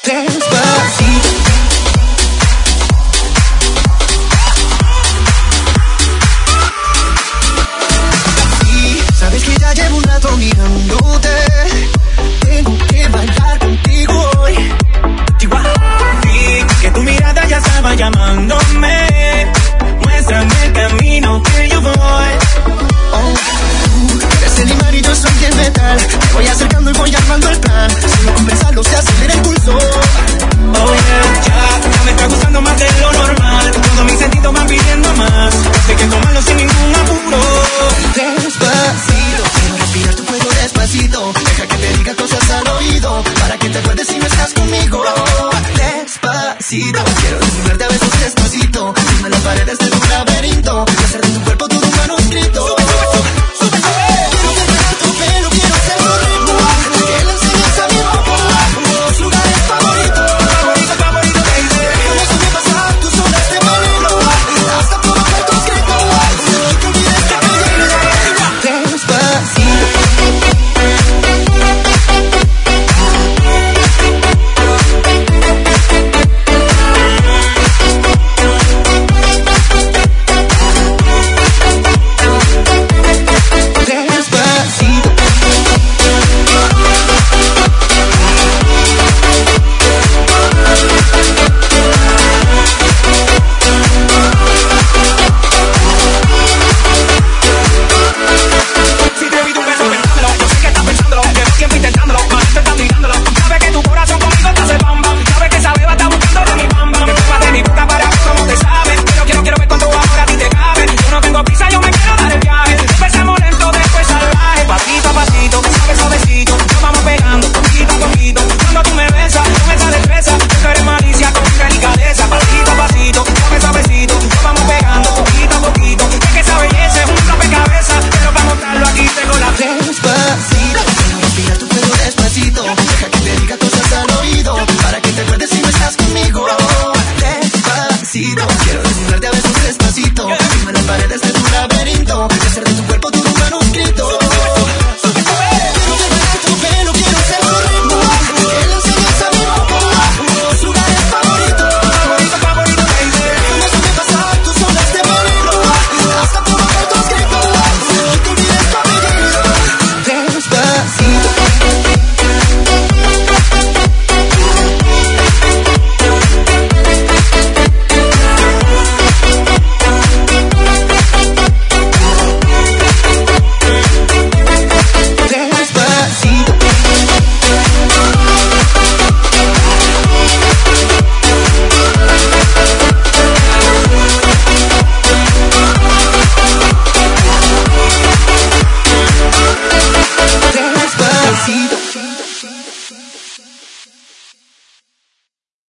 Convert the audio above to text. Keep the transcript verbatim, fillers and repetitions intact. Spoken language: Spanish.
Despacito. Y sabes que ya llevo un rato mirándote. Tengo que bailar contigo hoy. Vi que tu mirada ya estaba llamándome. Muéstrame el camino que yo voy. Oh, tú eres el imán y yo soy el metal. Me voy acercando y voy armando el plan. Solo con pensarlo se acelera el pulso. Oh yeah, ya, ya me está gustando más de lo normal. Todos mis sentidos van pidiendo más. Sé que tomarlo sin ningún apuro. Despacito, quiero respirar tu fuego despacito. Deja que te diga cosas al oído, para que te acuerdes si no estás conmigo. Despacito, quiero